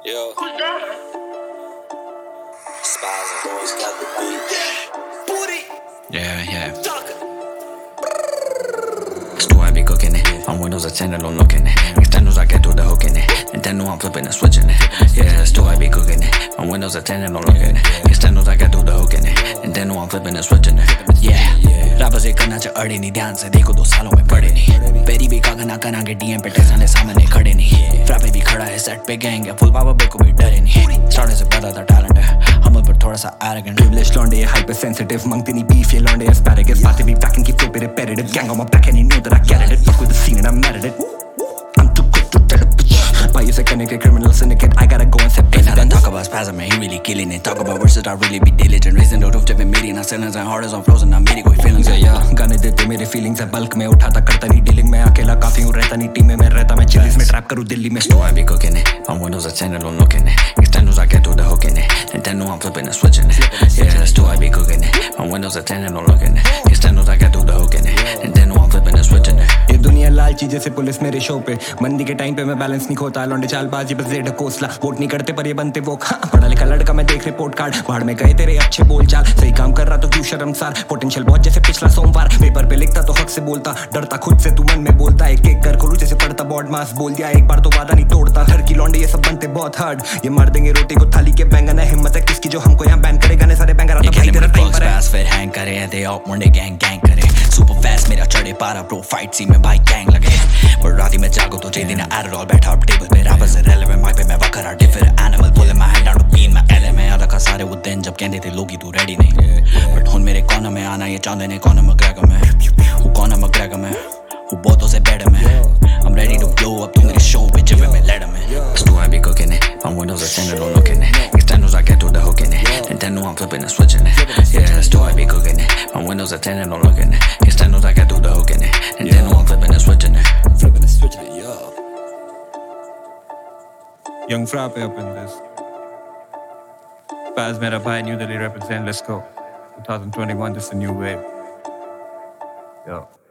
Yo. Spies and boys got the beat. Yeah. Still I be cooking it. On Windows 10 alone looking it. Externals I get through the hook in it. Nintendo I'm flipping and switching it. Yeah, still I be cooking it. On Windows 10 alone looking it. Externals I get through the hook in it. Nintendo I'm flipping and switching it. Yeah, rappers एक करना चाह अड़े नहीं ध्यान से देखो 2 सालों में पढ़े नहीं पेरी भी कागज ना करांगे डीएम पे टेक्साने सामने खड़े नहीं फ्रापे भी खड़ा है सेट पे गैंग है फुल बाबा बे को भी डरे नहीं स्टार्ट से पता था टैलेंट है हम पर थोड़ा सा arrogant privileged लौंडे hypersensitive मांगते नहीं beef ये लौंडे asparagus बातें भी back and keep flip repetitive gang on my back and you know that I get it fuck with the scene and I'm mad at it I'm too quick to tell a bitch Why you say connected criminal syndicate I gotta go and set Ain't nothing talk about spasm man, he really killing it Talk about verses, I really be diligent Raising the roof, जब मेरी ना ceilings and hardest on flows and ना मेरी कोई feelings है yeah गाने देते मेरे feelings है bulk में उठाता करता नहीं dealing में अकेला काफी हूँ रहता नहीं टीम में मैं रहता मैं चिल्लीज में ट्रैप करूँ दिल्ली में Still I be cooking it On Windows 10 alone looking it Externals I get through the hook in it Nintendo I'm flipping and switching it Yeah, still I be cooking it On Windows 10 alone looking it Externals I get through the hook in it Nintendo I'm flipping and switching it ये दुनिया लालची जैसे police मेरे show पे मंदी के time पे मैं बैलेंस नहीं खोता लौंडे चालबाजी बस जेड कोसला वोट नहीं करते पर ये बनते वो पढ़ा लिखा लड़का मैं देख रिपोर्ट कार्ड बाहर में गए तेरे अच्छे बोलचाल सही काम कर रहा तो क्यों शर्मसार पोटेंशियल बहुत जैसे पिछला सोमवार पेपर पे लिखता तो हक से बोलता डरता खुद से तू मन में बोलता एक एक कर खोलू जैसे पढ़ता बॉड मास बोल दिया एक बार तो वादा नहीं तोड़ता घर की लौंडे ये सब बनते बहुत हार्ड ये मार देंगे रोटी को थाली के बैंगन है हिम्मत है किसकी जो हमको यहाँ बैन करेगा ने सारे बैंगर आता भाई तेरा टाइम पर है फिर हैंग करे they out मुंडे गैंग करे सुपर फास्ट मेरा चढ़े पारा ब्रो फाइट सी में भाई गैंग लगे पर राती में जागो तो जे दिन एट इट ऑल बैठा अप टेबल पे रैपर्स रेलेवेंट माइक पे मैं वकर a different animal pulling my hand out clean my एले में आधा का सारे वो दिन जब कहते थे लोगी तू रेडी नहीं बट हुन मेरे कॉर्नर में आना ये चाहते ने कॉर्नर मैग्रेगर में वो कॉर्नर मैग्रेगर में वो बहुतों से बेटर में I'm ready to blow up तू मेरे शो पे जब मैं लेटर में Still I be cooking it On Windows 10 alone looking it Externals I get through the hook in it Nintendo I'm flipping and switching it Yeah, still I be cooking it On Windows 10 alone looking it Externals I get through the hook in it Nintendo I'm flipping and switching it Flipping and switching it, yo. Young Frappe up in this. Spaz Mera Bhai, New Delhi represent. Let's go. 2021, just a new wave. Yo.